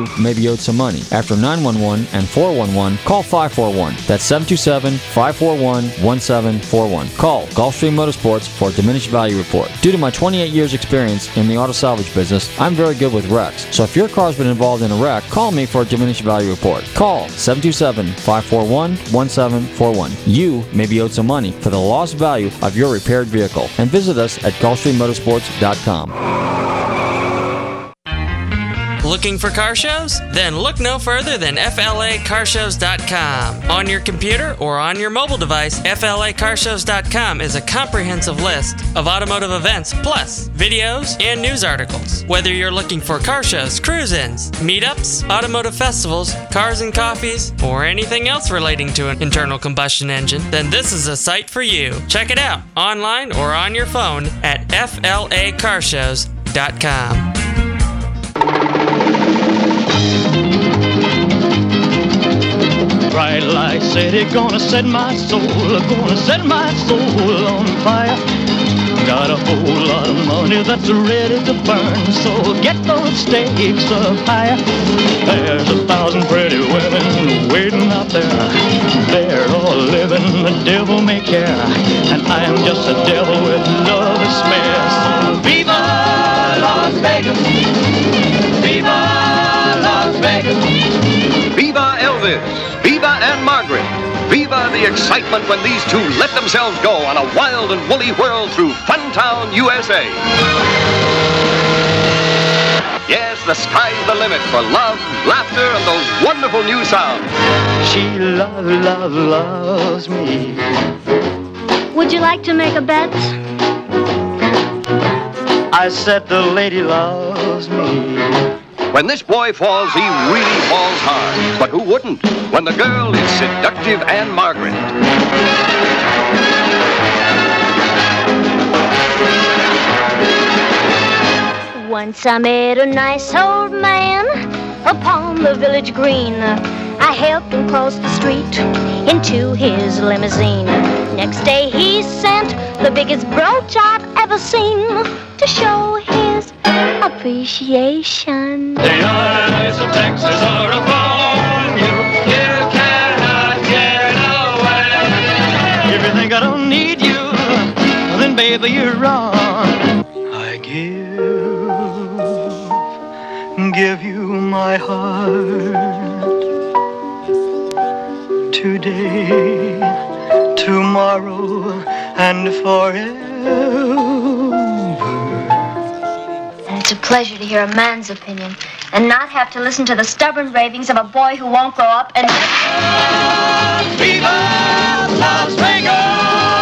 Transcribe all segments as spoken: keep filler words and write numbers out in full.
you may be owed some money. After nine one one and four one one, call five four one. That's seven two seven, five four one, one seven four one. Call Gulfstream Motorsports for a diminished value report. Due to my twenty-eight years experience in the auto salvage business, I'm very good with wrecks. So if your car's been involved in a wreck, call me for a diminished value report. Call seven two seven, five four one, one seven four one. You may be owed some money for the lost value of your repaired vehicle. And visit us at Gulfstream Motorsports dot com. Looking for car shows? Then look no further than F L A car shows dot com. On your computer or on your mobile device, F L A car shows dot com is a comprehensive list of automotive events, plus videos and news articles. Whether you're looking for car shows, cruise-ins, meetups, automotive festivals, cars and coffees, or anything else relating to an internal combustion engine, then this is a site for you. Check it out online or on your phone at F L A car shows dot com. Bright light city, gonna set my soul, gonna set my soul on fire. Got a whole lot of money that's ready to burn, so get those stakes up higher. There's a thousand pretty women waiting out there. They're all living, the devil may care, and I am just a devil with love to spare. So viva Las Vegas, viva Las Vegas, viva Elvis, viva Anne Margaret, viva the excitement when these two let themselves go on a wild and woolly whirl through Funtown, U S A. Yes, the sky's the limit for love, laughter, and those wonderful new sounds. She love, love, loves me. Would you like to make a bet? I said the lady loves me. When this boy falls, he really falls hard. But who wouldn't? When the girl is seductive Anne Margaret. Once I met a nice old man upon the village green. I helped him cross the street into his limousine. Next day he sent the biggest brooch I've ever seen to show his appreciation. The eyes of Texas are upon you. You cannot get away. If you think I don't need you, then baby you're wrong. I give, give you my heart. Today, tomorrow, and forever. It's a pleasure to hear a man's opinion and not have to listen to the stubborn ravings of a boy who won't grow up and... Viva Las Vegas!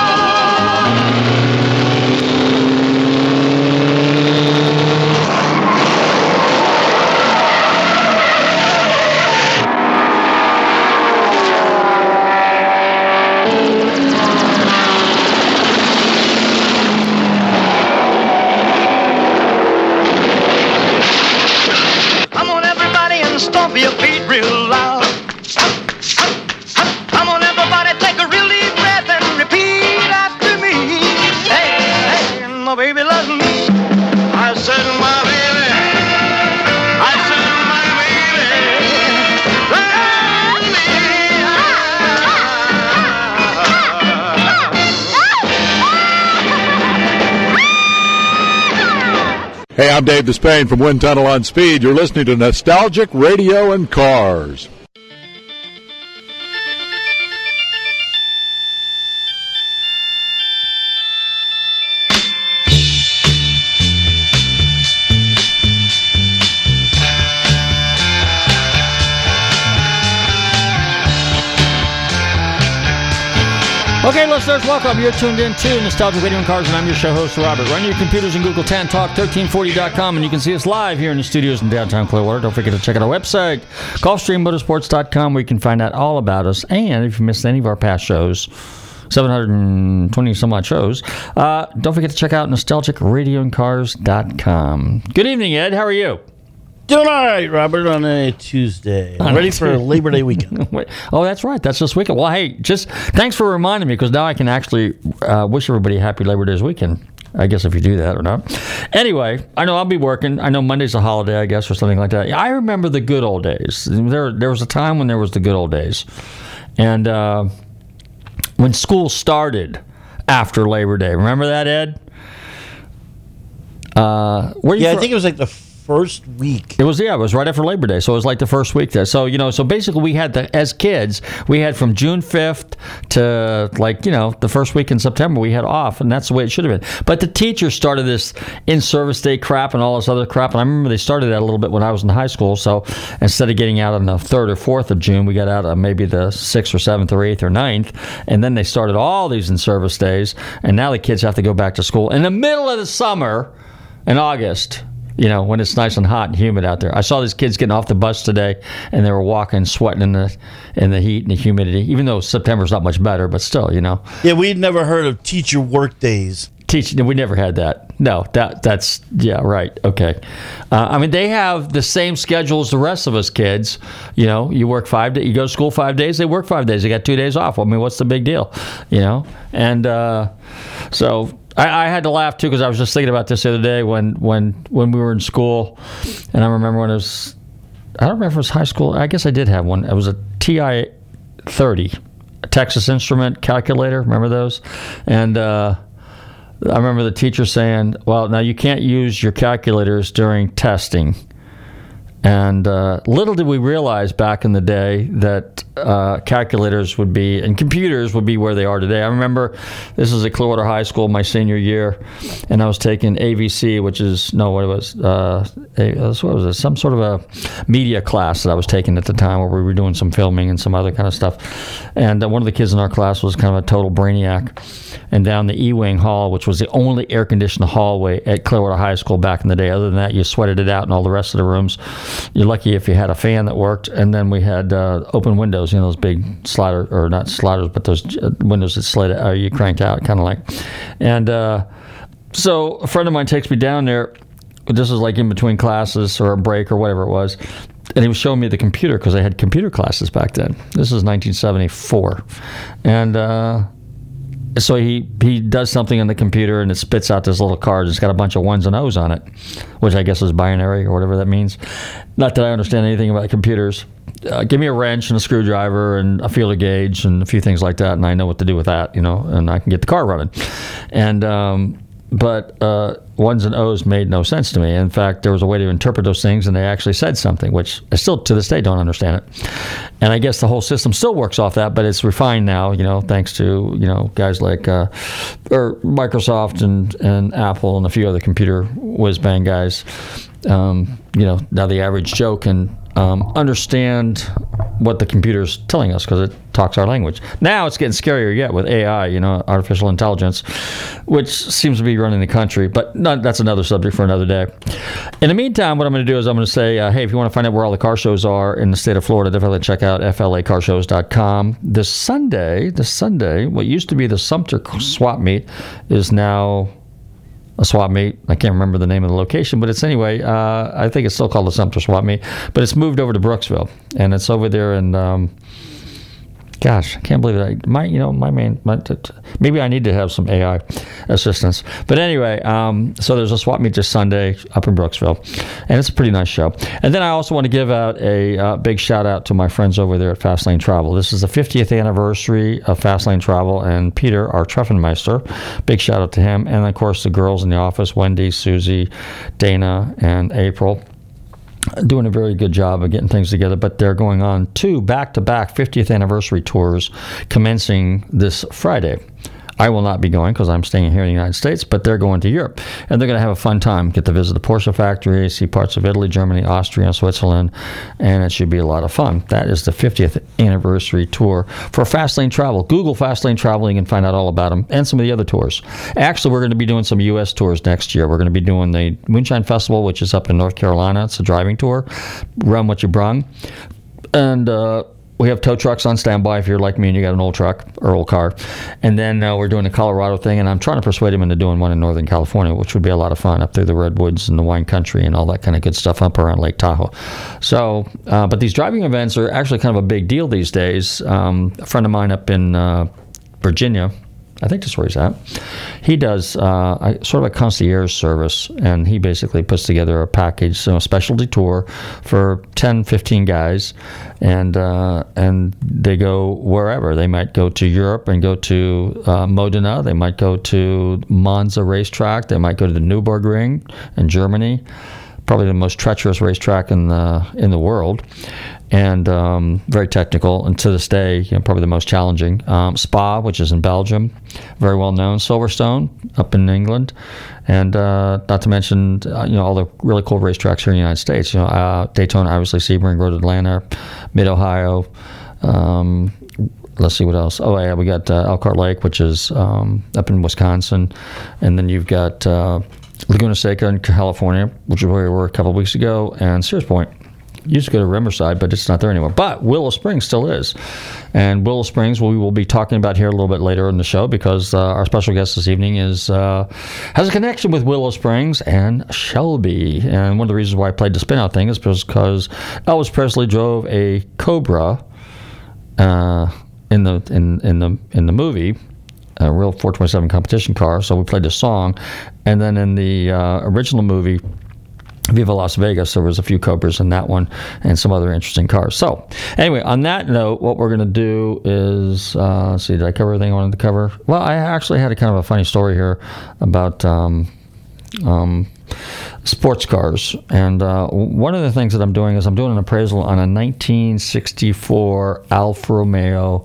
Stomp your feet real loud. Come on, everybody, take a real deep breath and repeat after me. Hey, hey, my baby loves me. I said, my baby. I said, my baby, love me. Hey, I'm Dave Despain from Wind Tunnel on Speed. You're listening to Nostalgic Radio and Cars. Okay, listeners, welcome. You're tuned in to Nostalgic Radio and Cars, and I'm your show host, Robert. Run your computers in Google ten Talk thirteen forty dot com, and you can see us live here in the studios in downtown Clearwater. Don't forget to check out our website, Gulfstream Motorsports dot com, where you can find out all about us. And if you missed any of our past shows, seven hundred twenty some odd shows, uh, don't forget to check out Nostalgic Radio and Cars dot com. Good evening, Ed. How are you? Doing all right, Robert, on a Tuesday. I'm ready for Labor Day weekend. Oh, that's right. That's this weekend. Well, hey, just thanks for reminding me, because now I can actually uh, wish everybody a happy Labor Day weekend. I guess if you do that or not. Anyway, I know I'll be working. I know Monday's a holiday, I guess, or something like that. I remember the good old days. There, there was a time when there was the good old days. And uh, when school started after Labor Day. Remember that, Ed? Uh, where you yeah, from? I think it was like the first week. It was, yeah, it was right after Labor Day, so it was like the first week there. So, you know, so basically we had, the as kids, we had from June fifth to, like, you know, the first week in September we had off, and that's the way it should have been. But the teachers started this in-service day crap and all this other crap, and I remember they started that a little bit when I was in high school, so instead of getting out on the third or fourth of June, we got out on maybe the sixth or seventh or eighth or ninth, and then they started all these in-service days, and now the kids have to go back to school in the middle of the summer in August. You know, when it's nice and hot and humid out there. I saw these kids getting off the bus today, and they were walking, sweating in the in the heat and the humidity. Even though September's not much better, but still, you know. Yeah, we'd never heard of teacher work days. Teaching, we never had that. No, that that's yeah, right. Okay. Uh, I mean, they have the same schedule as the rest of us kids. You know, you work five days, you go to school five days, they work five days. They got two days off. I mean, what's the big deal? You know, and uh, so. I, I had to laugh too because I was just thinking about this the other day when, when, when we were in school, and I remember when it was, I don't remember if it was high school. I guess I did have one. It was a T I thirty, a Texas Instrument calculator. Remember those? And uh, I remember the teacher saying, "Well, now you can't use your calculators during testing." And uh, little did we realize back in the day that uh, calculators would be, and computers would be where they are today. I remember this was at Clearwater High School my senior year, and I was taking A V C, which is, no, what it was, uh, a, what was it, some sort of a media class that I was taking at the time where we were doing some filming and some other kind of stuff. And uh, one of the kids in our class was kind of a total brainiac. And down the E-Wing hall, which was the only air-conditioned hallway at Clearwater High School back in the day. Other than that, you sweated it out in all the rest of the rooms. You're lucky if you had a fan that worked. And then we had uh, open windows, you know, those big slider, or not sliders, but those windows that slid, uh, you cranked out, kind of like. And uh, so a friend of mine takes me down there. This was like in between classes or a break or whatever it was. And he was showing me the computer because I had computer classes back then. This is nineteen seventy-four. And uh, so he, he does something on the computer and it spits out this little card. It's got a bunch of ones and O's on it, which I guess is binary or whatever that means. Not that I understand anything about computers. Uh, give me a wrench and a screwdriver and a feeler gauge and a few things like that, and I know what to do with that, you know, and I can get the car running. And um, but uh, ones and O's made no sense to me. In fact, there was a way to interpret those things, and they actually said something, which I still to this day don't understand it. And I guess the whole system still works off that, but it's refined now, you know, thanks to, you know, guys like uh, or Microsoft and, and Apple and a few other computer whiz-bang guys. Um, you know, now the average Joe can um, understand what the computer's telling us because it talks our language. Now it's getting scarier yet with A I, you know, artificial intelligence, which seems to be running the country. But not, that's another subject for another day. In the meantime, what I'm going to do is I'm going to say, uh, hey, if you want to find out where all the car shows are in the state of Florida, definitely check out F L A car shows dot com. This Sunday, this Sunday, what used to be the Sumter Swap Meet is now a swap meet. I can't remember the name of the location, but it's anyway, uh, I think it's still called the Sumter Swap Meet, but it's moved over to Brooksville, and it's over there in, um, gosh, I can't believe it. I, my, you know, my main, my, t- t- maybe I need to have some A I assistance. But anyway, um, so there's a swap meet this Sunday up in Brooksville, and it's a pretty nice show. And then I also want to give out a uh, big shout out to my friends over there at Fastlane Travel. This is the fiftieth anniversary of Fastlane Travel, and Peter, our Treffenmeister, big shout out to him. And of course, the girls in the office, Wendy, Susie, Dana, and April, doing a very good job of getting things together, but they're going on two back-to-back fiftieth anniversary tours commencing this Friday. I will not be going because I'm staying here in the United States, but they're going to Europe, and they're going to have a fun time. Get to visit the Porsche factory, see parts of Italy, Germany, Austria, Switzerland, and it should be a lot of fun. That is the fiftieth anniversary tour for Fastlane Travel. Google Fastlane Travel, you can find out all about them, and some of the other tours. Actually, we're going to be doing some U S tours next year. We're going to be doing the Moonshine Festival, which is up in North Carolina. It's a driving tour. Run what you brung. And, uh, we have tow trucks on standby if you're like me and you got an old truck or old car. And then uh, we're doing the Colorado thing, and I'm trying to persuade him into doing one in Northern California, which would be a lot of fun up through the redwoods and the wine country and all that kind of good stuff up around Lake Tahoe. So, uh, but these driving events are actually kind of a big deal these days. Um, a friend of mine up in uh, Virginia, I think that's where he's at. He does uh, a, sort of a concierge service, and he basically puts together a package, so a specialty tour for ten, fifteen guys, and uh, and they go wherever. They might go to Europe and go to uh, Modena. They might go to Monza racetrack. They might go to the Nürburgring in Germany, probably the most treacherous racetrack in the in the world, and um, very technical, and to this day, you know, probably the most challenging. Um, Spa, which is in Belgium, very well known. Silverstone up in England, and uh, not to mention uh, you know all the really cool racetracks here in the United States. You know, uh, Daytona, obviously, Sebring Road, Atlanta, Mid Ohio. Um, let's see what else. Oh yeah, we got uh, Elkhart Lake, which is um, up in Wisconsin, and then you've got uh, Laguna Seca in California, which is where we were a couple of weeks ago, and Sears Point. You used to go to Riverside, but it's not there anymore. But Willow Springs still is. And Willow Springs, we will be talking about here a little bit later in the show, because uh, our special guest this evening is uh, has a connection with Willow Springs and Shelby. And one of the reasons why I played the spin-out thing is because Elvis Presley drove a Cobra uh, in the in, in the in the movie, a real four twenty-seven competition car. So we played the song, and then in the uh, original movie, Viva Las Vegas, there was a few Cobras in that one and some other interesting cars. So anyway, on that note, what we're going to do is, uh, let's see, did I cover everything I wanted to cover? Well, I actually had a kind of a funny story here about um, um, sports cars. And uh, one of the things that I'm doing is I'm doing an appraisal on a nineteen sixty-four Alfa Romeo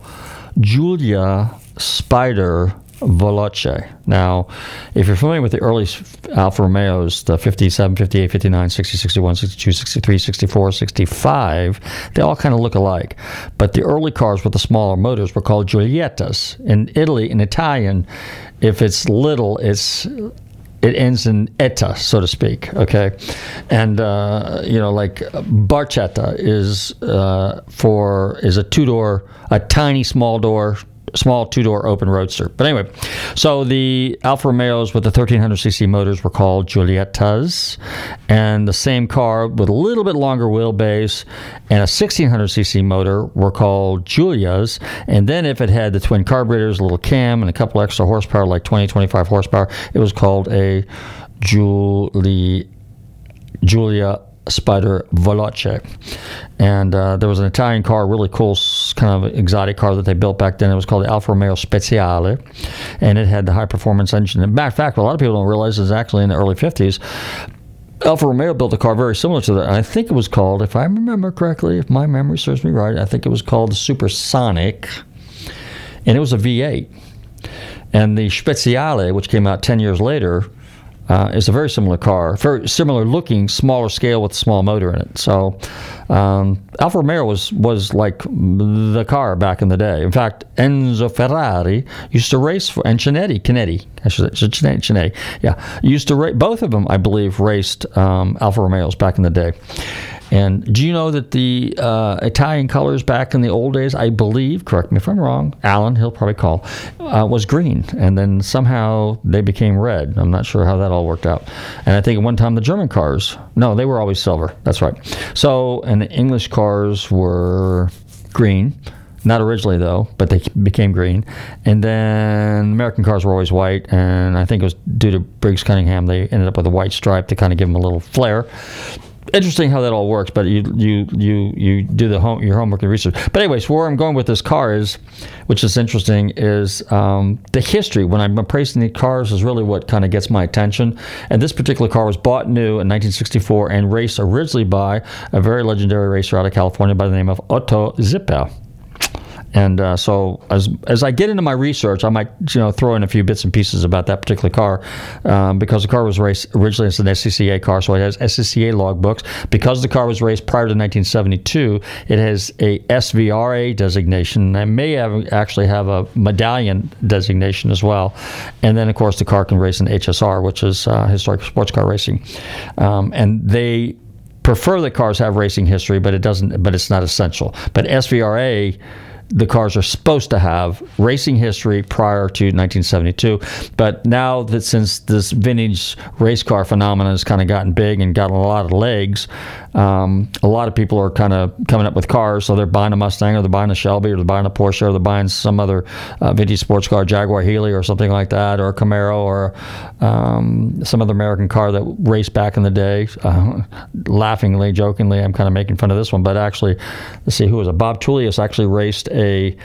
Giulia Spider Veloce. Now, if you're familiar with the early Alfa Romeos, the fifty-seven, fifty-eight, fifty-nine, sixty, sixty-one, sixty-two, sixty-three, sixty-four, sixty-five, they all kind of look alike. But the early cars with the smaller motors were called Giuliettas. In Italy, in Italian, if it's little, it's it ends in etta, so to speak, okay? And, uh, you know, like Barchetta is uh, for, is a two-door, a tiny small door, small two-door open roadster. But anyway, so the Alfa Romeos with the thirteen hundred c c motors were called Giuliettas, and the same car with a little bit longer wheelbase and a sixteen hundred c c motor were called Giulias. And then if it had the twin carburetors, a little cam, and a couple extra horsepower, like twenty, twenty-five horsepower, it was called a Giulia, Giulia Spider Veloce. And uh, there was an Italian car, really cool, kind of exotic car that they built back then. It was called the Alfa Romeo Speciale, and it had the high-performance engine. In fact, what a lot of people don't realize is actually in the early fifties, Alfa Romeo built a car very similar to that. I think it was called, if I remember correctly, if my memory serves me right, I think it was called the Supersonic, and it was a V eight. And the Speciale, which came out ten years later, Uh, is a very similar car, very similar looking, smaller scale with a small motor in it. So um, Alfa Romeo was, was like the car back in the day. In fact, Enzo Ferrari used to race for, and Chinetti, Chinetti, I should say, Chinetti, Chinetti, yeah, used to race, both of them, I believe, raced um, Alfa Romeos back in the day. And do you know that the uh, Italian colors back in the old days, I believe, correct me if I'm wrong, Alan, he'll probably call, uh, was green. And then somehow they became red. I'm not sure how that all worked out. And I think at one time the German cars, no, they were always silver. That's right. So, and the English cars were green. Not originally, though, but they became green. And then American cars were always white. And I think it was due to Briggs Cunningham, they ended up with a white stripe to kind of give them a little flair. Interesting how that all works, but you you you you do the home your homework and research. But anyways, where I'm going with this car is, which is interesting, is um, the history. When I'm appraising the cars is really what kind of gets my attention. And this particular car was bought new in nineteen sixty-four and raced originally by a very legendary racer out of California by the name of Otto Zippe. And uh, so as as I get into my research, I might you know throw in a few bits and pieces about that particular car um, because the car was raced originally as an S C C A car, so it has S C C A logbooks. Because the car was raced prior to nineteen seventy-two, it has a S V R A designation. It may have actually have a medallion designation as well. And then, of course, the car can race in H S R, which is uh, historic sports car racing. Um, and they prefer that cars have racing history, but it doesn't. But it's not essential. But S V R A the cars are supposed to have racing history prior to nineteen seventy-two. But now that since this vintage race car phenomenon has kind of gotten big and gotten a lot of legs, um, a lot of people are kind of coming up with cars. So they're buying a Mustang, or they're buying a Shelby, or they're buying a Porsche, or they're buying some other uh, vintage sports car, Jaguar Healy or something like that, or a Camaro, or um, some other American car that raced back in the day. Uh, laughingly, jokingly, I'm kind of making fun of this one, but actually, let's see, who was it? Bob Tullius actually raced a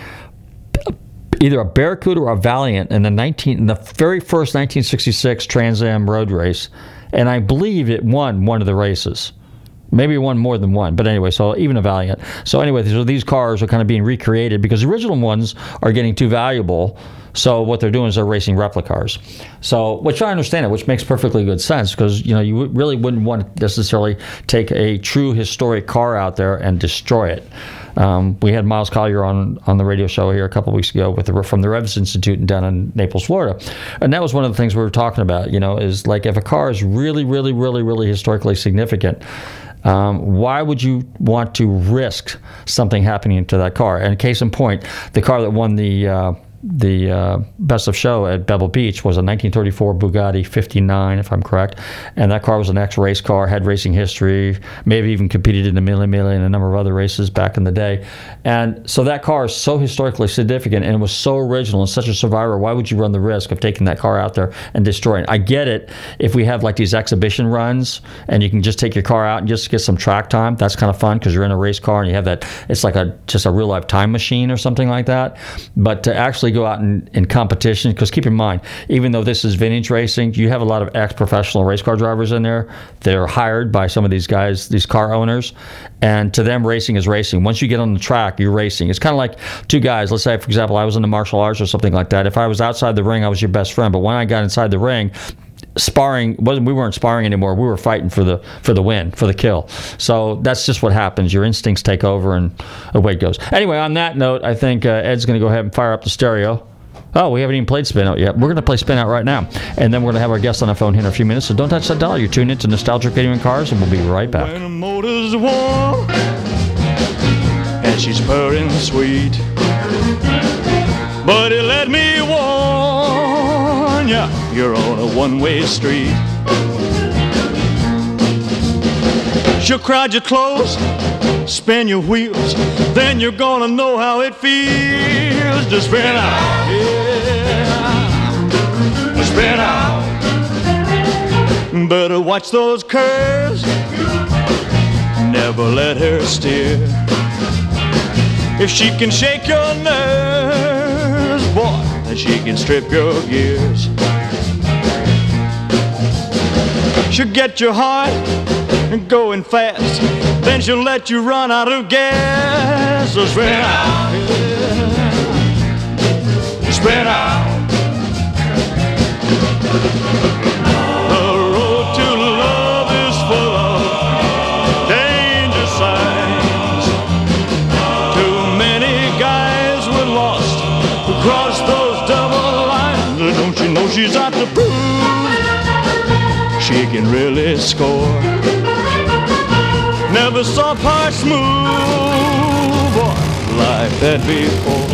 either a Barracuda or a Valiant in the nineteen in the very first nineteen sixty-six Trans Am road race, and I believe it won one of the races. Maybe one more than one, but anyway, so even a Valiant. So anyway, so these cars are kind of being recreated because the original ones are getting too valuable. So what they're doing is they're racing replica cars. So, which I understand it, which makes perfectly good sense, because you know you really wouldn't want to necessarily take a true historic car out there and destroy it. Um, we had Miles Collier on, on the radio show here a couple of weeks ago with the, from the Revs Institute down in Naples, Florida, and that was one of the things we were talking about. You know, is like if a car is really, really, really, really historically significant, Um, why would you want to risk something happening to that car? And case in point, the car that won the uh, the uh, Best of Show at Pebble Beach was a nineteen thirty-four Bugatti fifty-nine, if I'm correct. And that car was an ex-race car, had racing history, maybe even competed in the Mille Mille and a number of other races back in the day. And so that car is so historically significant, and it was so original and such a survivor. Why would you run the risk of taking that car out there and destroying it? I get it if we have like these exhibition runs and you can just take your car out and just get some track time. That's kind of fun because you're in a race car and you have that. It's like a just a real life time machine or something like that. But to actually go out in, in competition, because keep in mind, even though this is vintage racing, you have a lot of ex-professional race car drivers in there. They're hired by some of these guys, these car owners, and to them, racing is racing. Once you get on the track, you're racing. It's kind of like two guys. Let's say, for example, I was in the martial arts or something like that. If I was outside the ring, I was your best friend. But when I got inside the ring, sparring wasn't we weren't sparring anymore. We were fighting for the for the win, for the kill. So that's just what happens. Your instincts take over and away it goes. Anyway, on that note, I think uh, Ed's going to go ahead and fire up the stereo. Oh, we haven't even played Spin Out yet. We're going to play Spin Out right now. And then we're going to have our guest on the phone here in a few minutes. So don't touch that dial. You're tuned into Nostalgic Radio and Cars, and we'll be right back. When a motor's warm and she's purring sweet, buddy, let me warn ya, you're on a one-way street. She'll crowd you close, spin your wheels, then you're gonna know how it feels to spin out. Yeah, to spin out. Better watch those curves, never let her steer. If she can shake your nerves, boy, then she can strip your gears. She'll get your heart going fast, then she'll let you run out of gas. So spin out, yeah. Spin out. The road to love is full of danger signs. Too many guys were lost who crossed those double lines. Don't you know she's out to prove she can really score? Never saw her smooth or like that before.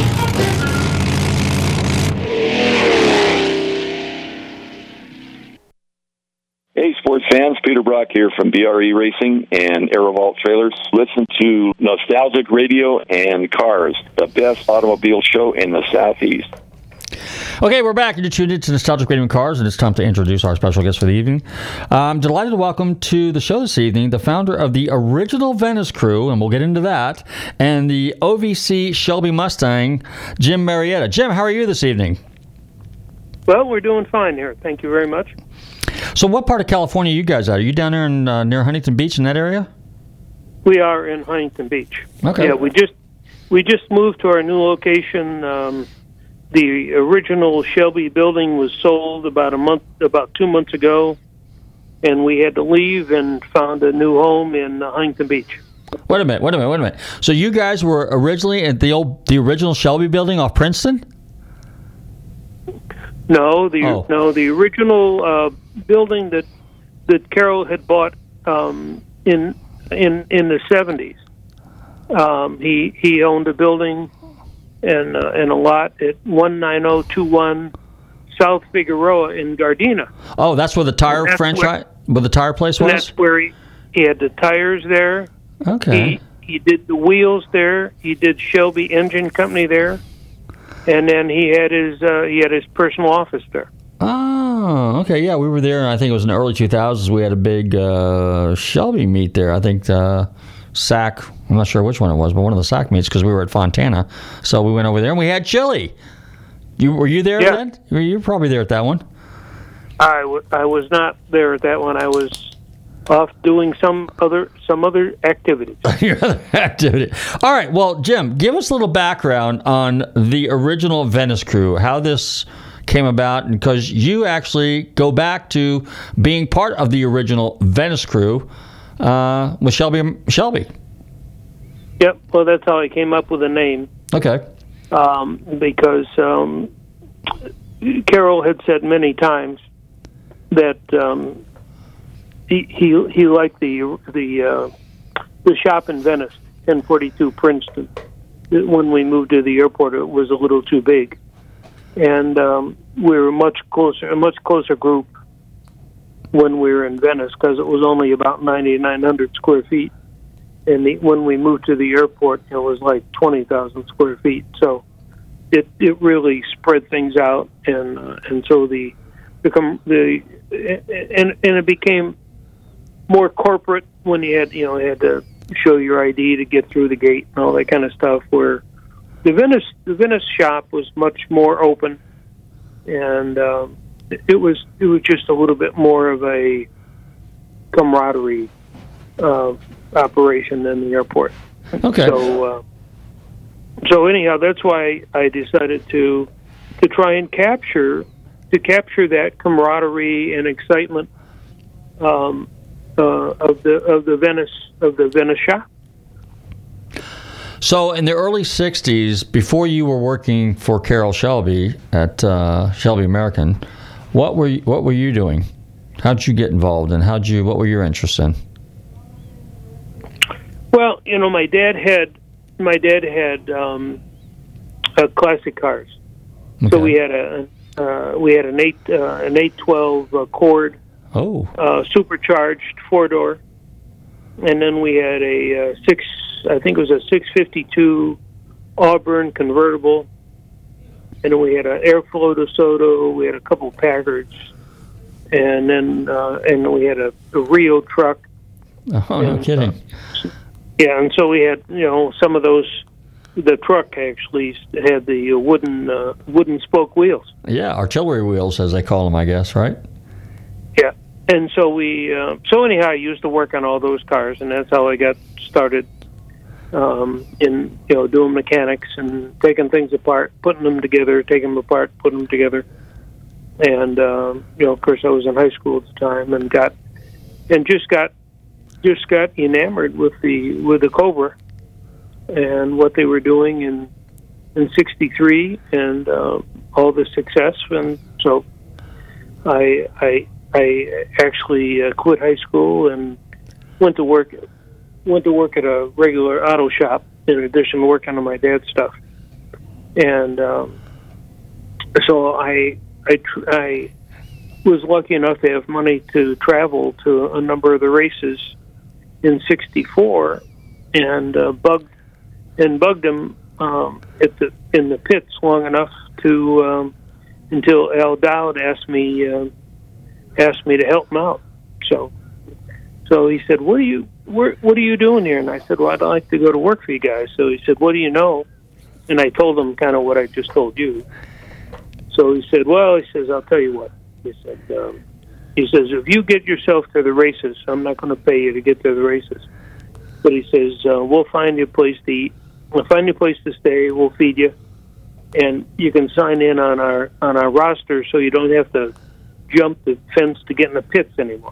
Hey, sports fans, Peter Brock here from B R E Racing and Aerovault Trailers. Listen to Nostalgic Radio and Cars, the best automobile show in the Southeast. Okay, we're back. You're tuned into Nostalgic Radio and Cars, and it's time to introduce our special guest for the evening. I'm delighted to welcome to the show this evening the founder of the original Venice Crew, and we'll get into that, and the O V C Shelby Mustang, Jim Marietta. Jim, how are you this evening? Well, we're doing fine here. Thank you very much. So what part of California are you guys at? Are you down there in, uh, near Huntington Beach in that area? We are in Huntington Beach. Okay. Yeah, we just we just moved to our new location. Um, the original Shelby building was sold about a month, about two months ago, and we had to leave and found a new home in uh, Huntington Beach. Wait a minute, wait a minute, wait a minute. So you guys were originally at the old, the original Shelby building off Princeton? No, the oh. no the original uh, building that that Carol had bought um, in in in the seventies. Um, he he owned a building and uh, and a lot at one nine zero two one South Figueroa in Gardena. Oh, that's where the tire franchise, where, where the tire place was. That's where he, he had the tires there. Okay. He, he did the wheels there. He did Shelby Engine Company there, and then he had his uh, he had his personal office there. Oh, okay. Yeah, we were there. I think it was in the early two thousands. We had a big uh, Shelby meet there. I think uh, S A C. I'm not sure which one it was, but one of the S A C meets because we were at Fontana. So we went over there and we had chili. You were you there yeah. then? You were probably there at that one. I, w- I was not there at that one. I was off doing some other some other activities. Your other activity. All right. Well, Jim, give us a little background on the original Venice crew, how this came about, because you actually go back to being part of the original Venice crew uh, with Shelby. Shelby. Yep. Well, that's how I came up with the name. Okay. Um, because um, Carol had said many times that um, he he he liked the the uh, the shop in Venice, ten forty-two Princeton. When we moved to the airport, it was a little too big, and um, we were much closer, a much closer group when we were in Venice because it was only about ninety-nine hundred square feet. And the, when we moved to the airport, it was like twenty thousand square feet. So it it really spread things out, and uh, and so the become the and and it became more corporate when you had you know you had to show your I D to get through the gate and all that kind of stuff. Where the Venice the Venice shop was much more open, and um, it, it was it was just a little bit more of a camaraderie Uh, operation than the airport. Okay. So, uh, so anyhow, that's why I decided to to try and capture to capture that camaraderie and excitement um, uh, of the of the Venice of the Venice shop. So, in the early sixties, before you were working for Carol Shelby at uh, Shelby American, what were you, what were you doing? How'd you get involved, and how'd you what were your interests in? Well, you know, my dad had my dad had um, uh, classic cars, okay. So we had a uh, we had an eight uh, an eight twelve Accord, oh, uh, supercharged four door, and then we had a uh, six I think it was a six fifty-two Auburn convertible, and then we had an Airflow DeSoto. We had a couple Packards, and then uh, and we had a, a Rio truck. Oh, no and, kidding. Uh, Yeah, and so we had, you know, some of those. The truck actually had the wooden uh, wooden spoke wheels. Yeah, artillery wheels, as they call them, I guess, right? Yeah, and so we. Uh, so anyhow, I used to work on all those cars, and that's how I got started um, in, you know, doing mechanics and taking things apart, putting them together, taking them apart, putting them together. And um, you know, of course, I was in high school at the time, and got and just got. just got enamored with the with the Cobra and what they were doing in in sixty-three and uh, all the success, and so I I I actually uh, quit high school and went to work went to work at a regular auto shop in addition to working on my dad's stuff, and um, so I I I was lucky enough to have money to travel to a number of the races in sixty-four, and uh, bugged and bugged him um, at the in the pits long enough to um, until Al Dowd asked me uh, asked me to help him out. So, so he said, "What are you where, What are you doing here?" And I said, "Well, I'd like to go to work for you guys." So he said, "What do you know?" And I told him kind of what I just told you. So he said, "Well," he says, "I'll tell you what." He said. Um, He says, if you get yourself to the races, I'm not going to pay you to get to the races. But he says, uh, we'll find you a place to eat. We'll find you a place to stay. We'll feed you. And you can sign in on our on our roster so you don't have to jump the fence to get in the pits anymore.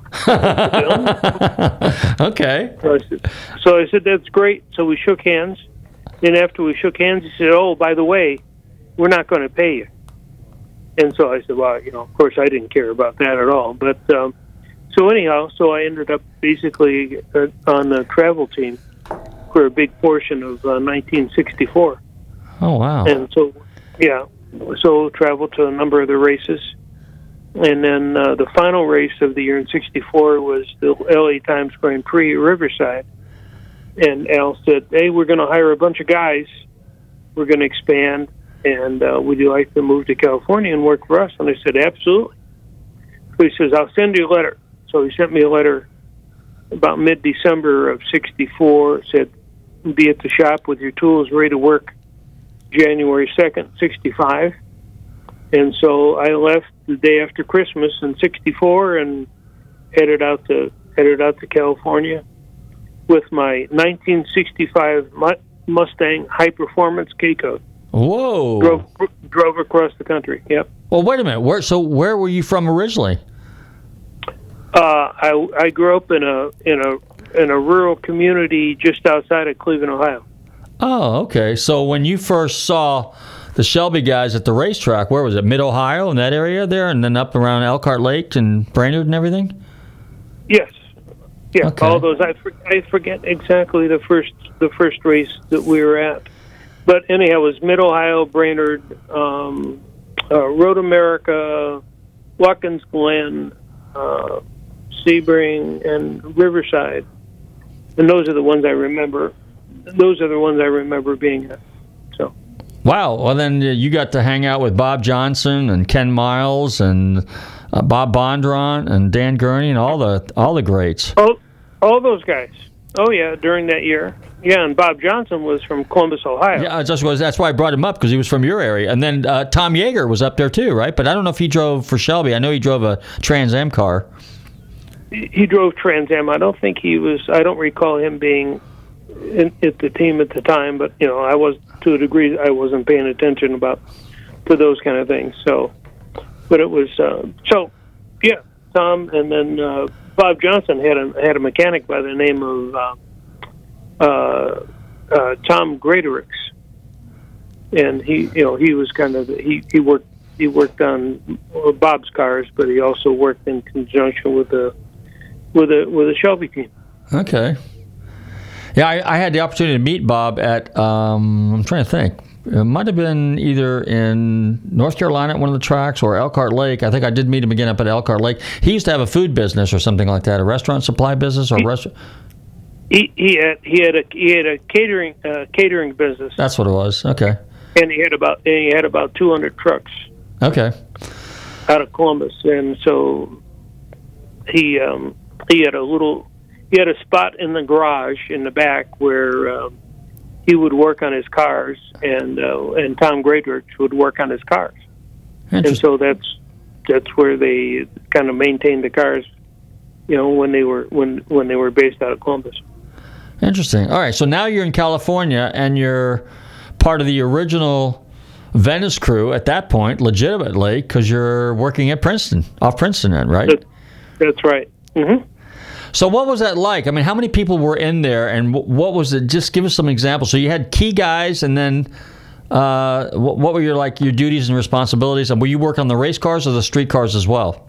Okay. So I, said, so I said, that's great. So we shook hands. Then after we shook hands, he said, oh, by the way, we're not going to pay you. And so I said, well, you know, of course I didn't care about that at all. But um, so anyhow, so I ended up basically uh, on the travel team for a big portion of uh, nineteen sixty-four. Oh, wow. And so, yeah, so traveled to a number of the races. And then uh, the final race of the year in sixty-four was the L A Times Grand Prix at Riverside. And Al said, hey, we're going to hire a bunch of guys. We're going to expand. And uh, would you like to move to California and work for us? And I said, absolutely. So he says, I'll send you a letter. So he sent me a letter about mid-December of sixty-four. Said, be at the shop with your tools ready to work January second, sixty-five. And so I left the day after Christmas in sixty-four and headed out to headed out to California with my nineteen sixty-five Mustang High Performance K-Code. Whoa! Drove drove across the country. Yep. Well, wait a minute. Where? So where were you from originally? Uh, I I grew up in a in a in a rural community just outside of Cleveland, Ohio. Oh, okay. So when you first saw the Shelby guys at the racetrack, where was it? Mid-Ohio, in that area there, and then up around Elkhart Lake and Brainerd and everything? Yes. Yeah, okay. All those. I, for, I forget exactly the first the first race that we were at. But anyhow, it was Mid-Ohio, Brainerd, um, uh, Road America, Watkins Glen, uh, Sebring, and Riverside. And those are the ones I remember. Those are the ones I remember being at. So. Wow. Well, then uh, you got to hang out with Bob Johnson and Ken Miles and uh, Bob Bondurant and Dan Gurney and all the all the greats. Oh, all those guys. Oh, yeah, during that year. Yeah, and Bob Johnson was from Columbus, Ohio. Yeah, just was, that's why I brought him up, because he was from your area. And then uh, Tom Yeager was up there too, right? But I don't know if he drove for Shelby. I know he drove a Trans Am car. He, he drove Trans Am. I don't think he was, I don't recall him being in, at the team at the time, but, you know, I was, to a degree, I wasn't paying attention about, to those kind of things. So, but it was, uh, so, yeah, Tom, and then uh, Bob Johnson had a, had a mechanic by the name of, uh, Uh, uh, Tom Greatorix, and he, you know, he was kind of he, he worked he worked on Bob's cars, but he also worked in conjunction with the with a with a Shelby team. Okay. Yeah, I, I had the opportunity to meet Bob at um, I'm trying to think. It might have been either in North Carolina at one of the tracks or Elkhart Lake. I think I did meet him again up at Elkhart Lake. He used to have a food business or something like that, a restaurant supply business or restaurant. He he had he had a he had a catering uh, catering business. That's what it was. Okay. And he had about and he had about two hundred trucks. Okay. Out of Columbus, and so he um, he had a little he had a spot in the garage in the back where um, he would work on his cars, and uh, and Tom Greatorix would work on his cars. And so that's that's where they kind of maintained the cars, you know, when they were when when they were based out of Columbus. Interesting. All right, so now you're in California, and you're part of the original Venice crew at that point, legitimately, because you're working at Princeton, off Princeton end, right? That, that's right. Mm-hmm. So what was that like? I mean, how many people were in there, and what was it? Just give us some examples. So you had key guys, and then uh, what were your like your duties and responsibilities? And were you work on the race cars or the street cars as well?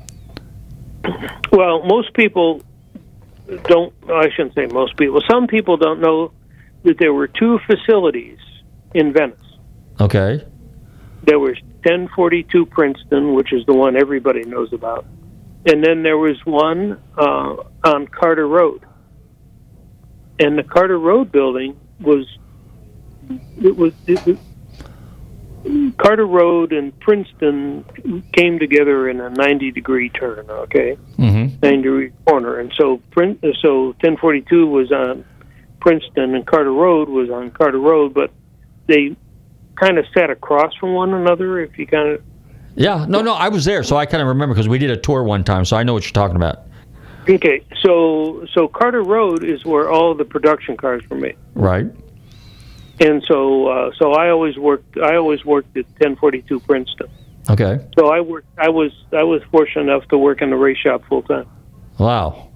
Well, most people don't, I shouldn't say most people, some people don't know that there were two facilities in Venice. Okay. There was ten forty-two Princeton, which is the one everybody knows about. And then there was one uh, on Carter Road. And the Carter Road building was, it was, it was Carter Road and Princeton came together in a ninety degree turn, okay? Mm-hmm. ninety degree corner. And so so ten forty-two was on Princeton and Carter Road was on Carter Road, but they kind of sat across from one another, if you kind of... Yeah, no, no, I was there, so I kind of remember because we did a tour one time, so I know what you're talking about. Okay, so so Carter Road is where all the production cars were made. Right. And so, uh, so I always worked. I always worked at ten forty-two Princeton. Okay. So I worked. I was. I was fortunate enough to work in the race shop full time. Wow.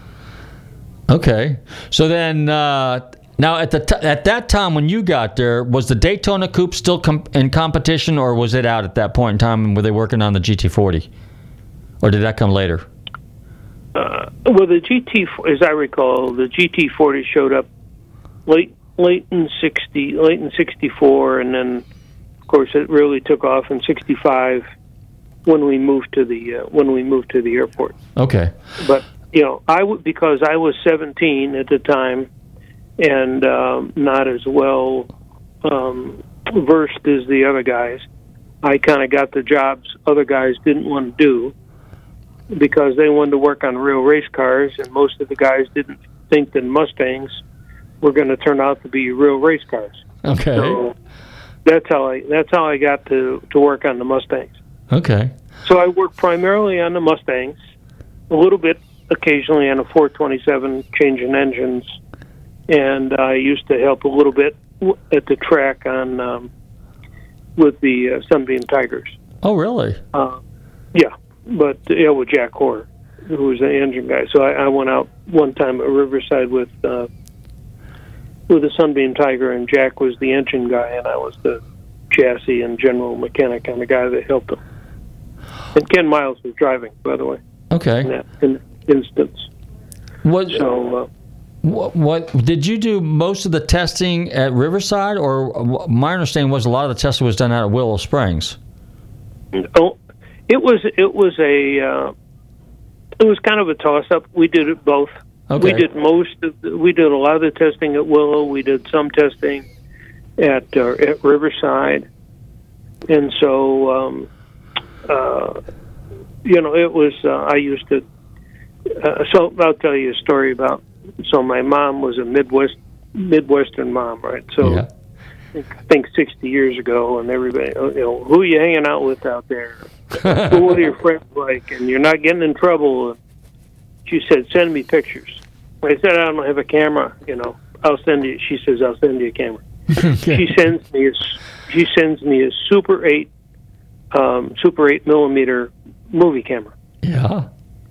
Okay. So then, uh, now at the t- at that time when you got there, was the Daytona Coupe still com- in competition, or was it out at that point in time? And were they working on the G T forty, or did that come later? Uh, well, the G T, as I recall, the G T forty showed up late. late in sixty, late in sixty-four, and then of course it really took off in sixty-five when we moved to the uh, when we moved to the airport. Okay. But you know, I w- because I was seventeen at the time, and um, not as well um, versed as the other guys. I kind of got the jobs other guys didn't want to do because they wanted to work on real race cars, and most of the guys didn't think that Mustangs were going to turn out to be real race cars. Okay. So that's how I that's how I got to, to work on the Mustangs. Okay. So I worked primarily on the Mustangs, a little bit occasionally on a four twenty-seven, changing engines, and I used to help a little bit at the track on um, with the uh, Sunbeam Tigers. Oh, really? Uh, yeah, but yeah, with Jack Hoare, who was the engine guy. So I, I went out one time at Riverside with uh, with the Sunbeam Tiger, and Jack was the engine guy, and I was the chassis and general mechanic kind of guy that helped him. And Ken Miles was driving, by the way. Okay. In that in instance. What? So. Uh, What, what did you do most of the testing at Riverside, or my understanding was a lot of the testing was done out at Willow Springs? Oh, it was it was a uh, it was kind of a toss up. We did it both. Okay. We did most of the, we did a lot of the testing at Willow. We did some testing at uh, at Riverside, and so um, uh, you know it was. Uh, I used to. Uh, so I'll tell you a story about. So my mom was a Midwest Midwestern mom, right? So yeah. I think sixty years ago, and everybody, you know, who are you hanging out with out there? Who are your friends like? And you're not getting in trouble. She said, "Send me pictures." I said, "I don't have a camera. You know, I'll send you." She says, "I'll send you a camera." She sends me a she sends me a Super eight um, Super eight millimeter movie camera. Yeah.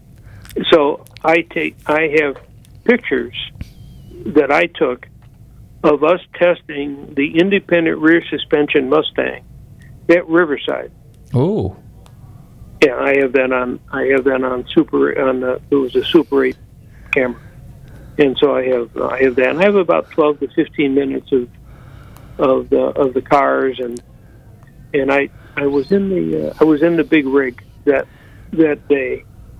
So I take I have. pictures that I took of us testing the independent rear suspension Mustang at Riverside. Oh, yeah, I have that on. I have that on Super. On the, it was a Super eight camera, and so I have I have that. And I have about twelve to fifteen minutes of of the of the cars, and and I I was in the uh, I was in the big rig that that day.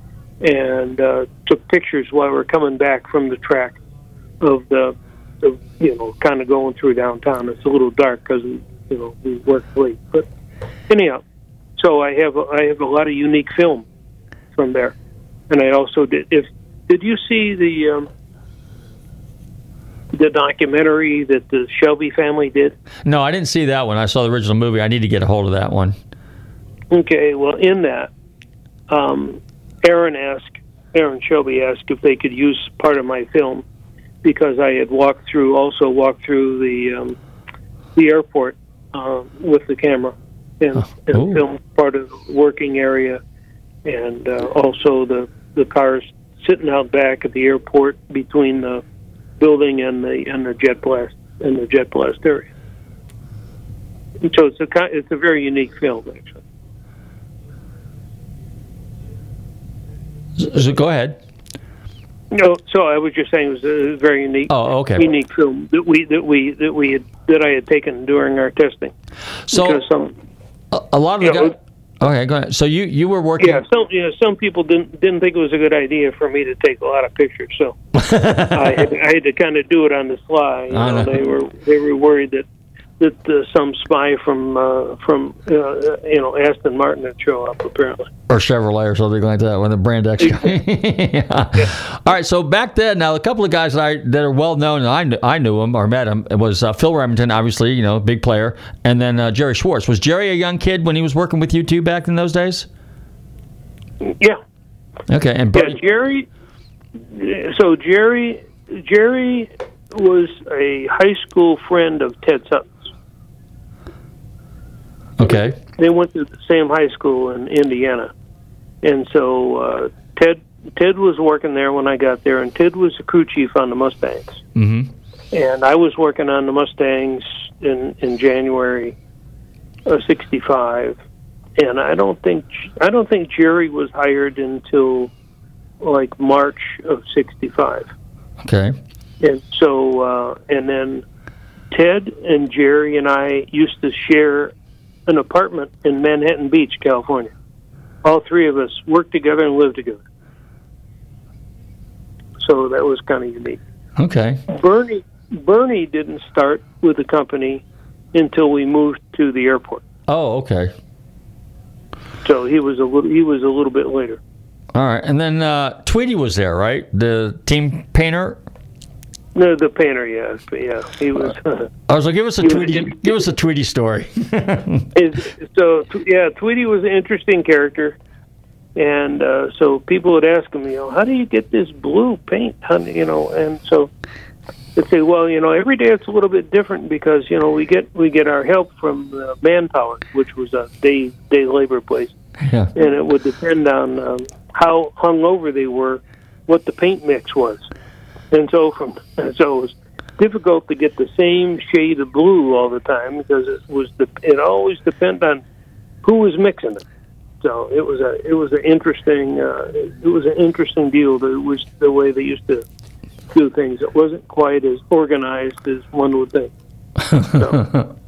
And uh, took pictures while we were coming back from the track of the, the you know, kind of going through downtown. It's a little dark because we, you know, we worked late. But anyhow, so I have a, I have a lot of unique film from there, and I also did. If did you see the um, the documentary that the Shelby family did? No, I didn't see that one. I saw the original movie. I need to get a hold of that one. Okay, well, in that. Um, Aaron asked, Aaron Shelby asked if they could use part of my film because I had walked through, also walked through the um, the airport uh, with the camera and, and filmed part of the working area, and uh, also the the cars sitting out back at the airport between the building and the and the jet blast and the jet blast area. And so it's a it's a very unique film, actually. So go ahead. No, so I was just saying it was a very unique, oh, okay. unique film that we that we that we had that I had taken during our testing. So because some, a, a lot of the guys. Okay, go ahead. So you, you were working. Yeah, some you know, some people didn't didn't think it was a good idea for me to take a lot of pictures, so I, had, I had to kind of do it on the fly. You know, know. They were they were worried that that uh, some spy from uh, from uh, you know Aston Martin would show up apparently, or Chevrolet or something like that when the brand X. yeah. Yeah. All right, so back then, now a couple of guys that I that are well known, and I knew, I knew him or met him. It was uh, Phil Remington, obviously, you know, big player, and then uh, Jerry Schwartz. Was Jerry a young kid when he was working with you two back in those days? Yeah. Okay, and yeah, Jerry. So Jerry Jerry was a high school friend of Ted Sutton's. Okay. They went to the same high school in Indiana, and so uh, Ted Ted was working there when I got there, and Ted was the crew chief on the Mustangs. Mm-hmm. And I was working on the Mustangs in in January of sixty-five, and I don't think I don't think Jerry was hired until like March of sixty-five. Okay. And so, uh, and then Ted and Jerry and I used to share an apartment in Manhattan Beach, California. All three of us worked together and lived together. So that was kind of unique. Okay. Bernie Bernie didn't start with the company until we moved to the airport. Oh, okay. So he was a little he was a little bit later. All right, and then uh, Tweety was there, right? The team painter. No, the painter, yeah, yeah, he was. Uh, I was like, give us a Tweety, was, give us a Tweety story. so yeah, Tweety was an interesting character, and uh, so people would ask him, you know, how do you get this blue paint, how, you know, and so they'd say, well, you know, every day it's a little bit different because you know we get we get our help from uh, Manpower, which was a day day labor place, yeah, and it would depend on um, how hungover they were, what the paint mix was. And so from so it was difficult to get the same shade of blue all the time because it was the, it always depended on who was mixing it. So it was a it was an interesting uh, it was an interesting deal. It was the way they used to do things. It wasn't quite as organized as one would think. So.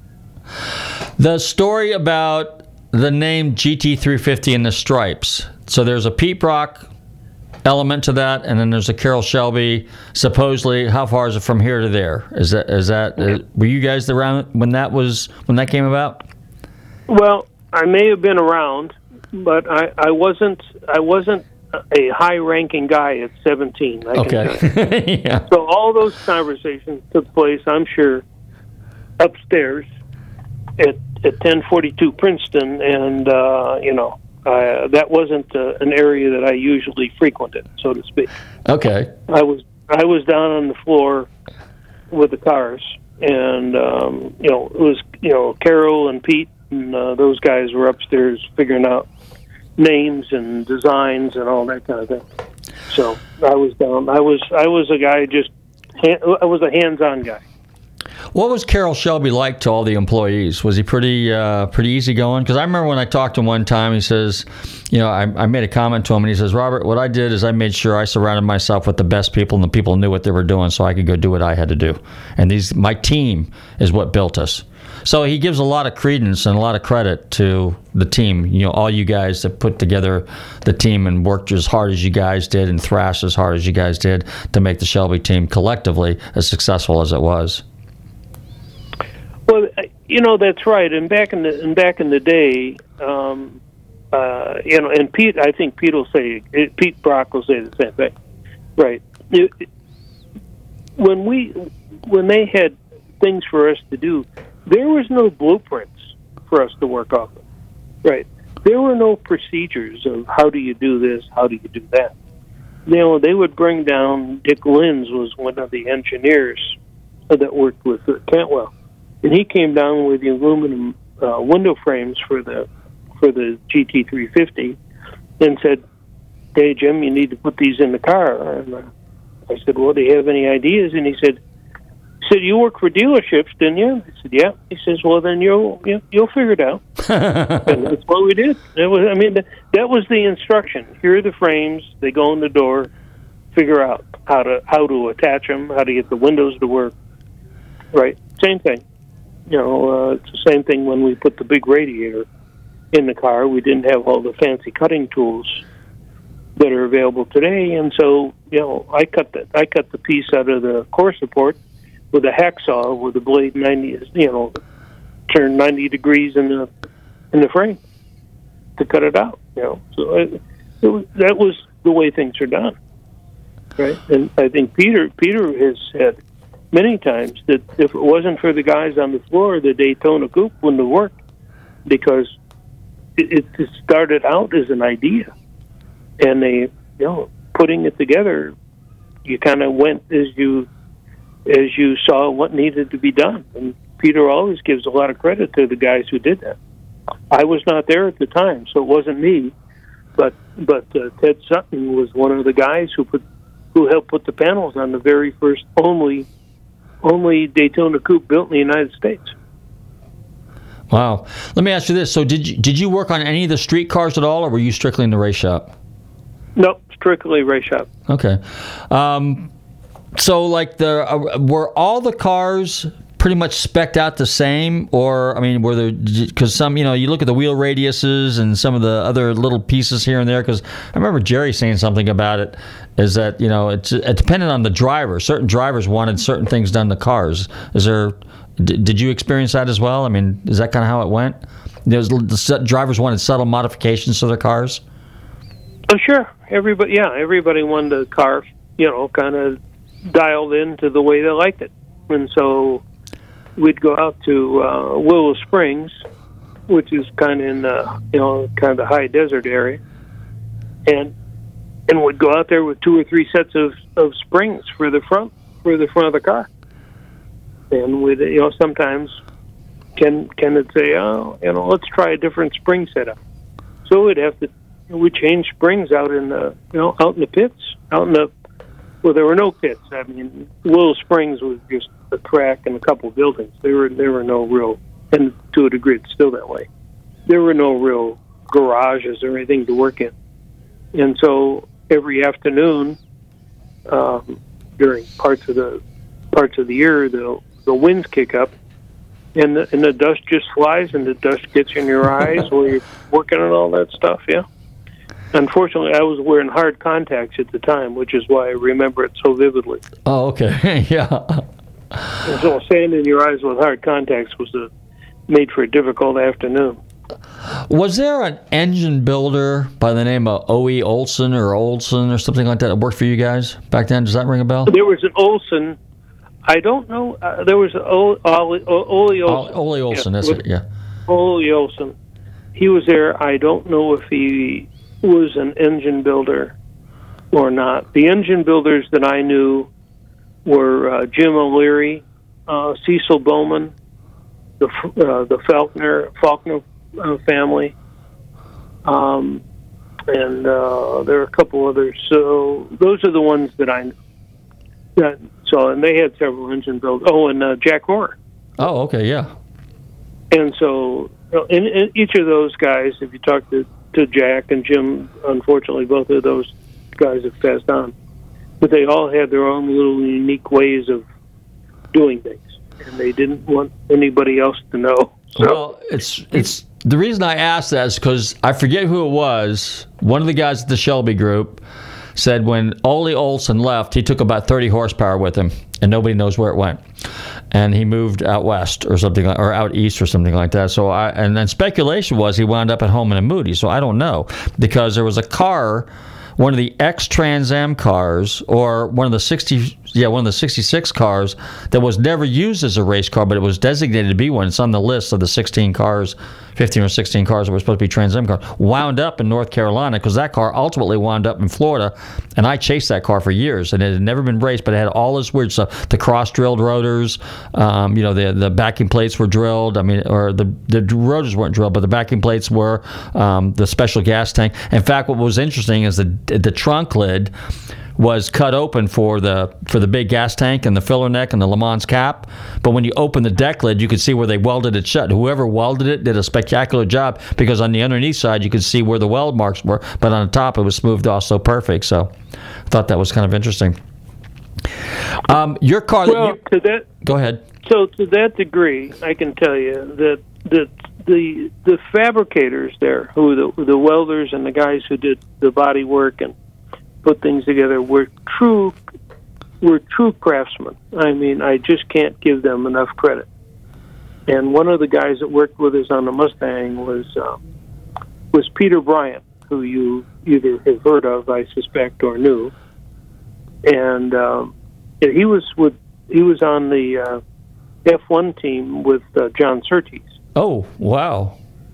The story about the name G T three fifty and the stripes. So there's a Pete Brock element to that, and then there's a Carroll Shelby. Supposedly, how far is it from here to there? Is that is that uh, were you guys around when that was when that came about? Well, I may have been around, but I, I wasn't I wasn't a high-ranking guy at seventeen. I okay. Yeah. So all those conversations took place, I'm sure, upstairs at at ten forty-two Princeton, and uh, you know. Uh, that wasn't uh, an area that I usually frequented, so to speak. Okay. I was I was down on the floor with the cars, and um, you know it was you know Carol and Pete and uh, those guys were upstairs figuring out names and designs and all that kind of thing. So I was down. I was I was a guy just I was a hands-on guy. What was Carroll Shelby like to all the employees? Was he pretty uh, pretty easygoing? Because I remember when I talked to him one time, he says, you know, I, I made a comment to him, and he says, Robert, what I did is I made sure I surrounded myself with the best people, and the people knew what they were doing, so I could go do what I had to do. And these, my team is what built us. So he gives a lot of credence and a lot of credit to the team. You know, all you guys that put together the team and worked as hard as you guys did and thrashed as hard as you guys did to make the Shelby team collectively as successful as it was. Well, you know that's right. And back in the and back in the day, um, uh, you know, and Pete, I think Pete will say Pete Brock will say the same thing, right? It, when we when they had things for us to do, there was no blueprints for us to work off of, right? There were no procedures of how do you do this, how do you do that. You know, they would bring down Dick Lins was one of the engineers that worked with Cantwell. And he came down with the aluminum uh, window frames for the for the G T three fifty, and said, "Hey Jim, you need to put these in the car." And uh, I said, "Well, do you have any ideas?" And he said, "said You work for dealerships, didn't you?" I said, "Yeah." He says, "Well, then you'll you'll, you'll figure it out." And that's what we did. That was, I mean, that was the instruction. Here are the frames. They go in the door. Figure out how to how to attach them, how to get the windows to work. Right, same thing. You know, uh, it's the same thing when we put the big radiator in the car. We didn't have all the fancy cutting tools that are available today, and so you know, I cut the I cut the piece out of the core support with a hacksaw with the blade ninety, you know, turned ninety degrees in the in the frame to cut it out. You know, so it, it was, that was the way things are done, right? And I think Peter Peter has said many times that if it wasn't for the guys on the floor, the Daytona Coupe wouldn't have worked because it, it started out as an idea, and they, you know, putting it together, you kind of went as you as you saw what needed to be done. And Peter always gives a lot of credit to the guys who did that. I was not there at the time, so it wasn't me, but but uh, Ted Sutton was one of the guys who put who helped put the panels on the very first only. only Daytona Coupe built in the United States. Wow. Let me ask you this. So did you, did you work on any of the street cars at all, or were you strictly in the race shop? Nope, strictly race shop. Okay. Um, so, like, the uh, were all the cars pretty much spec'd out the same, or I mean, were there? Because some, you know, you look at the wheel radiuses and some of the other little pieces here and there. Because I remember Jerry saying something about it. Is that, you know, it's it depended on the driver. Certain drivers wanted certain things done to cars. Is there? D- did you experience that as well? I mean, is that kind of how it went? There's the drivers wanted subtle modifications to their cars. Oh, sure. Everybody, yeah, everybody wanted a car, you know, kind of dialed into the way they liked it. And so we'd go out to uh, Willow Springs, which is kind of in the, you know, kind of the high desert area, and and we'd go out there with two or three sets of, of springs for the front for the front of the car. And we'd, you know, sometimes Ken Ken would say, oh, you know, let's try a different spring setup. So we'd have to we change springs out in the, you know, out in the pits, out in the. Well, there were no pits. I mean, Willow Springs was just a track and a couple of buildings. There were there were no real, and to a degree, it's still that way. There were no real garages or anything to work in, and so every afternoon, um, during parts of the parts of the year, the the winds kick up, and the, and the dust just flies, and the dust gets in your eyes while you're working on all that stuff. Yeah. Unfortunately, I was wearing hard contacts at the time, which is why I remember it so vividly. Oh, okay, yeah. And so sand in your eyes with hard contacts was a, made for a difficult afternoon. Was there an engine builder by the name of O E Olson or Olson or something like that that worked for you guys back then? Does that ring a bell? There was an Olson. I don't know. Uh, there was Ole Olson. Ole Olson, yeah, that's it, yeah. Ole Olson. He was there. I don't know if he was an engine builder or not. The engine builders that I knew were uh, Jim O'Leary, uh, Cecil Bowman, the uh, the Faulkner Faulkner uh, family, um, and uh, there are a couple others. So those are the ones that I that so and they had several engine builders. Oh, and uh, Jack Rohrer. Oh, okay, yeah. And so in, in each of those guys, if you talk to to Jack and Jim, unfortunately, both of those guys have passed on. But they all had their own little unique ways of doing things, and they didn't want anybody else to know. So, well, it's it's the reason I asked that is because I forget who it was. One of the guys at the Shelby Group said when Ole Olson left, he took about thirty horsepower with him, and nobody knows where it went. And he moved out west or something, like, or out east or something like that. So I, and then speculation was he wound up at Holman and Moody. So I don't know, because there was a car, one of the ex-Trans Am cars, or one of the sixty, yeah, one of the sixty-six cars that was never used as a race car, but it was designated to be one. It's on the list of the sixteen cars, fifteen or sixteen cars that were supposed to be Trans Am cars. Wound up in North Carolina because that car ultimately wound up in Florida, and I chased that car for years, and it had never been raced, but it had all this weird stuff: the cross-drilled rotors, um, you know, the the backing plates were drilled. I mean, or the the rotors weren't drilled, but the backing plates were. Um, the special gas tank. In fact, what was interesting is the the trunk lid was cut open for the for the big gas tank and the filler neck and the Le Mans cap. But when you open the deck lid, you could see where they welded it shut. Whoever welded it did a spectacular job, because on the underneath side, you could see where the weld marks were, but on the top, it was smoothed off so perfect. So I thought that was kind of interesting. Um, your car... Well, that you, to that... Go ahead. So to that degree, I can tell you that that the the fabricators there, who the the welders and the guys who did the body work and put things together, were true were true craftsmen. I mean, I just can't give them enough credit. And one of the guys that worked with us on the Mustang was um, was Peter Bryant, who you either have heard of, I suspect, or knew. And um, he was with he was on the uh, F one team with uh, John Surtees. Oh, wow.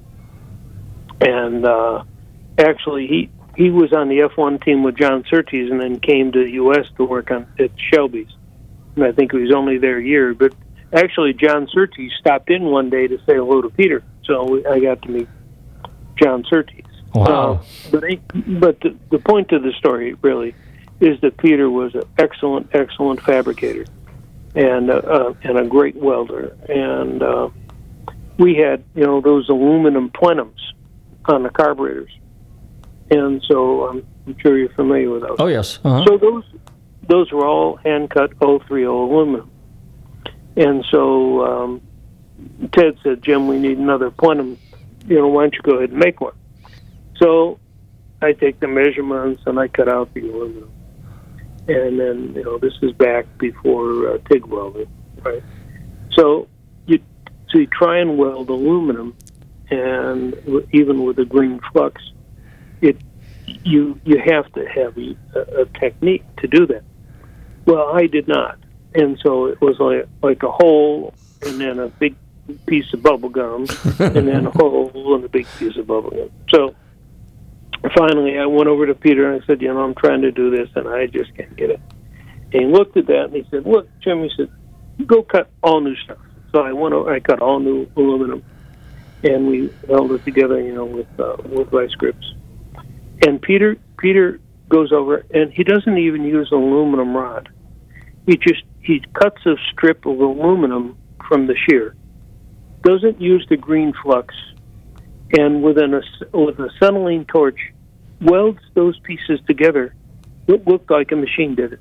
And uh, actually, he he was on the F one team with John Surtees and then came to the U S to work on at Shelby's. And I think he was only there a year. But actually, John Surtees stopped in one day to say hello to Peter. So I got to meet John Surtees. Wow. Uh, but but the, the point of the story, really, is that Peter was an excellent, excellent fabricator and uh, uh, and a great welder. And uh, we had, you know, those aluminum plenums on the carburetors. And so um, I'm sure you're familiar with those. Oh, yes. Uh-huh. So those those were all hand-cut oh three oh aluminum. And so um, Ted said, Jim, we need another plenum. You know, why don't you go ahead and make one? So I take the measurements and I cut out the aluminum. And then, you know, this is back before uh, TIG welding, right? So you, so you try and weld aluminum, and w- even with a green flux, it you you have to have a, a technique to do that. Well, I did not. And so it was like like a hole and then a big piece of bubble gum and then a hole and a big piece of bubble gum. So finally I went over to Peter and I said, you know, I'm trying to do this and I just can't get it. And he looked at that and he said, look, Jim, he said, go cut all new stuff. So I went over, I cut all new aluminum and we held it together, you know, with uh, with vice grips. And Peter Peter goes over and he doesn't even use aluminum rod. He just he cuts a strip of aluminum from the shear, doesn't use the green flux, and with an with a acetylene torch, welds those pieces together. It looked like a machine did it.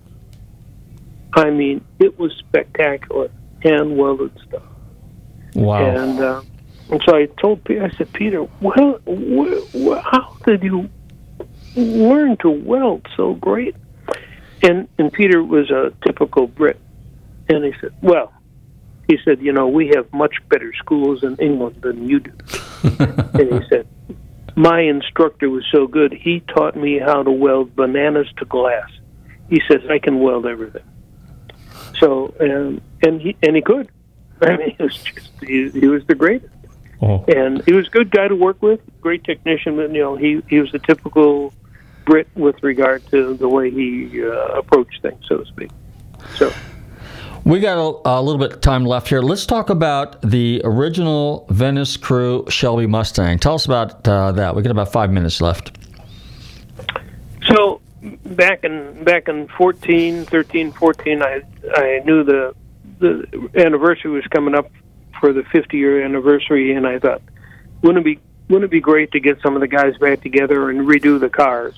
I mean, it was spectacular, hand welded stuff. Wow! And, uh, and so I told Peter, I said, Peter, well, wh- wh- how did you learn to weld so great? And and Peter was a typical Brit. And he said, well, he said, you know, we have much better schools in England than you do. And he said, my instructor was so good, he taught me how to weld bananas to glass. He says, I can weld everything. So, and, and, he, and he could. I mean, he was just, he, he was the greatest. Oh. And he was a good guy to work with, great technician, but, you know, he, he was a typical Brit with regard to the way he uh, approached things, so to speak. So, we got a, a little bit of time left here. Let's talk about the original Venice Crew Shelby Mustang. Tell us about uh, that. We got about five minutes left. So back in back in fourteen, thirteen, fourteen, I I knew the the anniversary was coming up for the fifty year anniversary, and I thought, wouldn't it be wouldn't it be great to get some of the guys back together and redo the cars?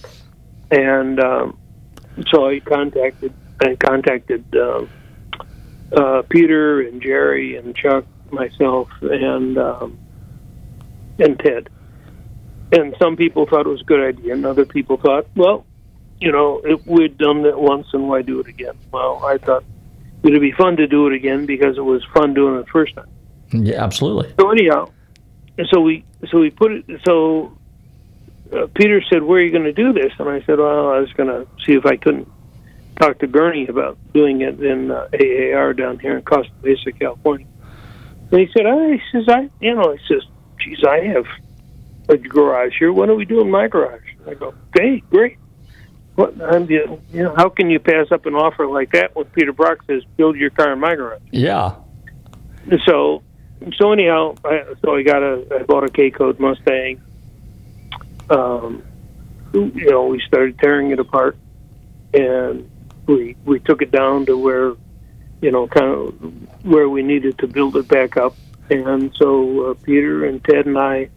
And um, so I contacted I contacted um, uh, Peter and Jerry and Chuck, myself, and um, and Ted. And some people thought it was a good idea, and other people thought, well, you know, if we'd done it once, and why do it again? Well, I thought it would be fun to do it again because it was fun doing it the first time. Yeah, absolutely. So anyhow, so we so we put it. So uh, Peter said, "Where are you going to do this?" And I said, "Well, I was going to see if I couldn't talk to Gurney about doing it in uh, A A R down here in Costa Mesa, California." And he said, "Oh, he says I, you know, he says, geez, I have a garage here. Why don't we do it in my garage?" I go, "Hey, great. What? I'm, you know, how can you pass up an offer like that when Peter Brock says build your car in my garage?" Yeah. And so, so anyhow, I, so I got a, I bought a K-Code Mustang. Um, you know, we started tearing it apart, and we we took it down to where, you know, kind of where we needed to build it back up. And so uh, Peter and Ted and I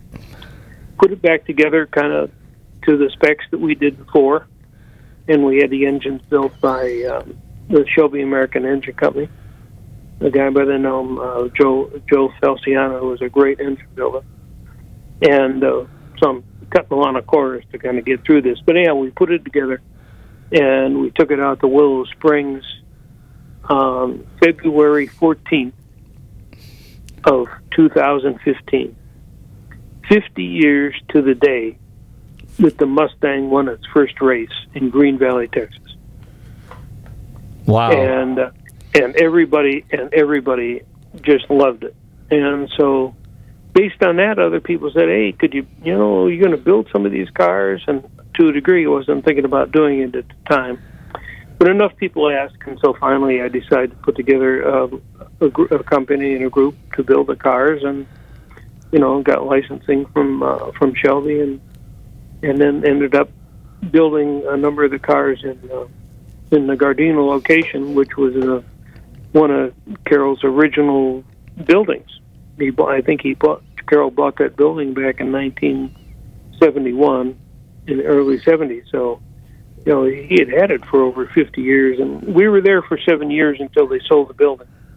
put it back together kind of to the specs that we did before, and we had the engines built by um, the Shelby American Engine Company. A guy by the name uh, Joe Joe Felciano, who was a great engine builder. And uh, so I'm cutting a lot of corners to kind of get through this. But anyhow, we put it together, and we took it out to Willow Springs um, February fourteenth of two thousand fifteen. fifty years to the day that the Mustang won its first race in Green Valley, Texas. Wow. And uh, and everybody and everybody just loved it. And so based on that, other people said, "Hey, could you, you know, you're going to build some of these cars?" And to a degree, I wasn't thinking about doing it at the time. But enough people asked, and so finally I decided to put together um, a, gr- a company and a group to build the cars, and you know, got licensing from uh, from Shelby, and and then ended up building a number of the cars in uh, in the Gardena location, which was uh, one of Carroll's original buildings. He bought, I think he bought Carroll bought that building back in nineteen seventy-one, in the early seventies. So, you know, he had had it for over fifty years, and we were there for seven years until they sold the building.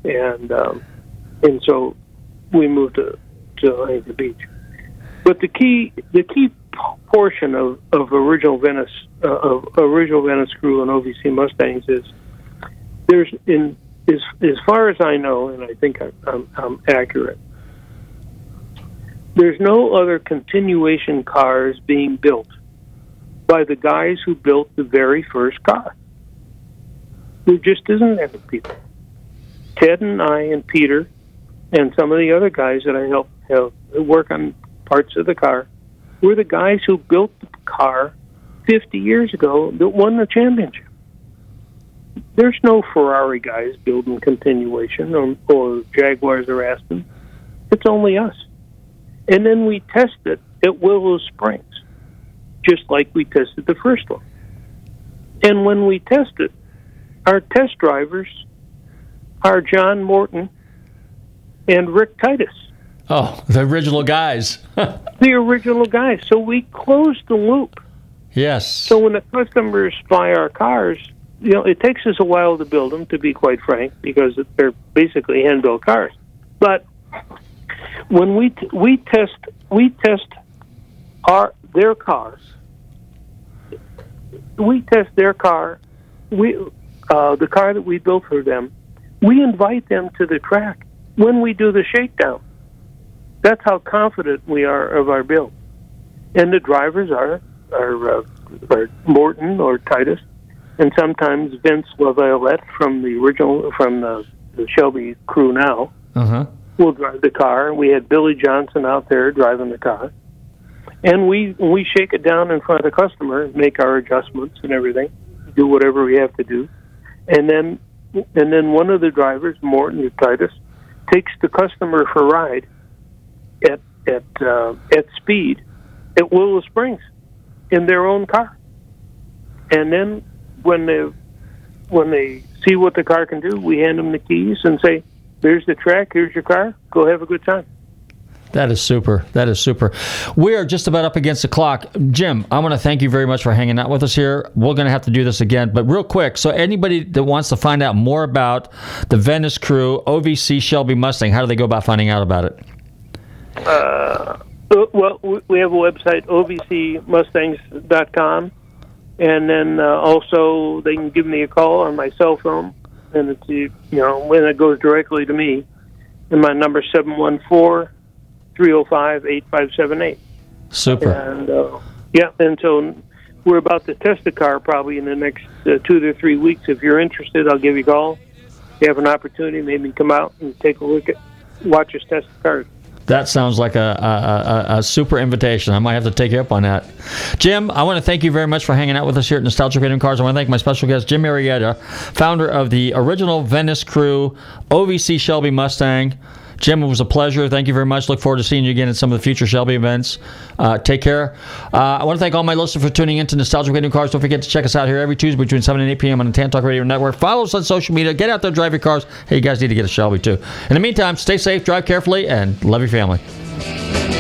and um, and so we moved to to Huntington Beach. But the key the key portion of, of original Venice uh, of original Venice Crew and O V C Mustangs is there's in as as far as I know, and I think I, I'm, I'm accurate. There's no other continuation cars being built by the guys who built the very first car. There just isn't any people. Ted and I and Peter and some of the other guys that I help, help work on parts of the car were the guys who built the car fifty years ago that won the championship. There's no Ferrari guys building continuation or, or Jaguars or Aston. It's only us. And then we test it at Willow Springs, just like we tested the first one. And when we test it, our test drivers are John Morton and Rick Titus. Oh, the original guys. The original guys. So we closed the loop. Yes. So when the customers buy our cars, you know, it takes us a while to build them, to be quite frank, because they're basically hand-built cars. But when we t- we test we test our their cars, we test their car, we uh, the car that we built for them, we invite them to the track when we do the shakedown. That's how confident we are of our build. And the drivers are are, uh, are Morton or Titus, and sometimes Vince LaViolette from the original from the, the Shelby crew now. Uh-huh. Will drive the car. We had Billy Johnson out there driving the car, and we we shake it down in front of the customer, make our adjustments and everything, do whatever we have to do, and then and then one of the drivers, Morton or Titus, takes the customer for a ride at at uh, at speed at Willow Springs in their own car, and then when they when they see what the car can do, we hand them the keys and say, "Here's the track. Here's your car. Go have a good time." That is super. That is super. We are just about up against the clock. Jim, I want to thank you very much for hanging out with us here. We're going to have to do this again, but real quick, so anybody that wants to find out more about the Venice Crew, O V C Shelby Mustang, how do they go about finding out about it? Uh, well, we have a website, O V C Mustangs dot com, and then uh, also they can give me a call on my cell phone, and it's, you know, when it goes directly to me, and my number is seven one four, three oh five, eight five seven eight. Super. And, uh, yeah, and so we're about to test the car probably in the next uh, two to three weeks. If you're interested, I'll give you a call. If you have an opportunity, maybe come out and take a look at, watch us test the car. That sounds like a, a, a, a super invitation. I might have to take you up on that. Jim, I want to thank you very much for hanging out with us here at Nostalgic Radio and Cars. I want to thank my special guest, Jim Arrieta, founder of the original Venice Crew O V C Shelby Mustang. Jim, it was a pleasure. Thank you very much. Look forward to seeing you again at some of the future Shelby events. Uh, take care. Uh, I want to thank all my listeners for tuning in to Nostalgic Radio and Cars. Don't forget to check us out here every Tuesday between seven and eight p.m. on the Tan Talk Radio Network. Follow us on social media. Get out there, drive your cars. Hey, you guys need to get a Shelby, too. In the meantime, stay safe, drive carefully, and love your family.